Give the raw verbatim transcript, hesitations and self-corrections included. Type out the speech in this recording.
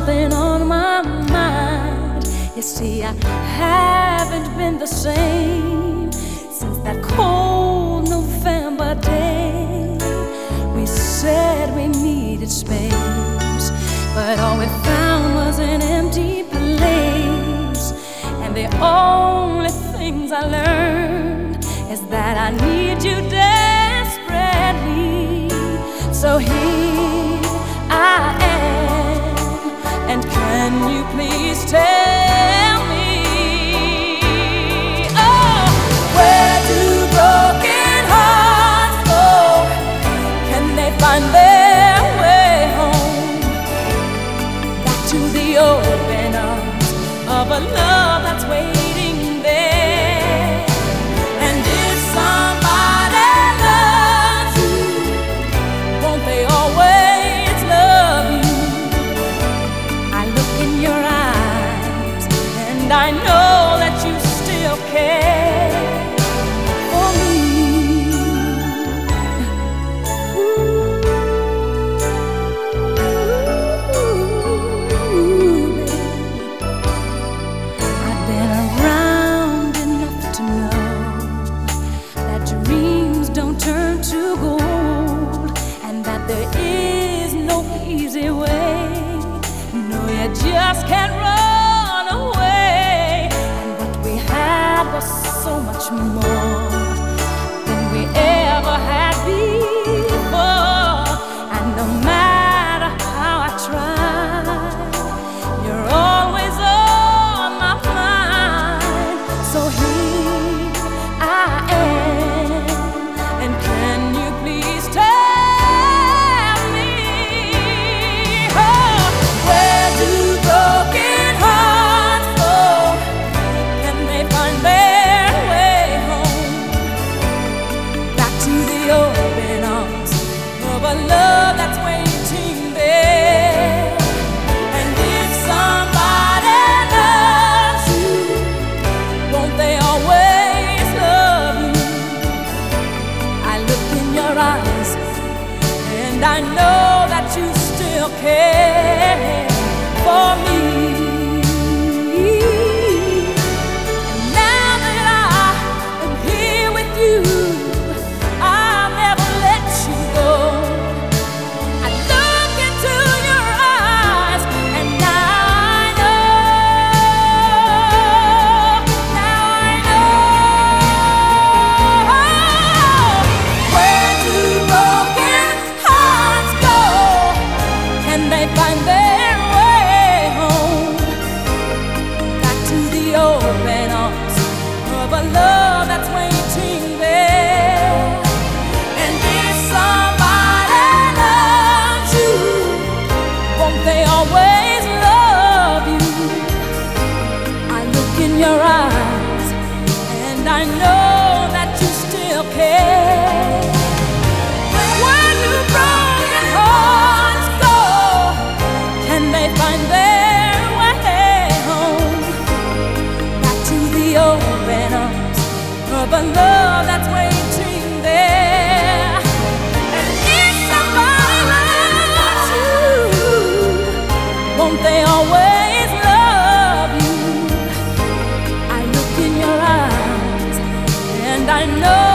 something on my mind. You see, I haven't been the same since that cold November day. We said we needed space, but all we found was an empty place. And the only things I learned is that I need you desperately. So here I am, and can you please tell me, oh, where do broken hearts go? Can they find their way home? Back to the open arms of a love that's waiting there. And if somebody loves you, won't they always love you? I look in your eyes and I know that you still care for me. Ooh, baby. I've been around enough to know that dreams don't turn to gold, and that there is no easy way. No, you just can't run away. And what we had was so much more than we ever had before. And no matter how I try, you're always on my mind. So here I am, and can you please tell me, oh, where do broken hearts go? Can they find their way home? Back to the open arms of a love that's waiting there. And if somebody loves you, won't they always love you? I look in your eyes and I know that you still care for me. And now that I am here with you, I'll never let you go. I look into your eyes and now I know, now I know. Where do broken hearts go? Can they find their way home? Back to the open arms of a love that's waiting there. And if somebody loves you, won't they always love you? I look in your eyes and I know that you still care. Where do broken hearts go? Can they find their way home? Back to the open arms of a love that's waiting there. And if somebody loves you, won't they always love you? I look in your eyes and I know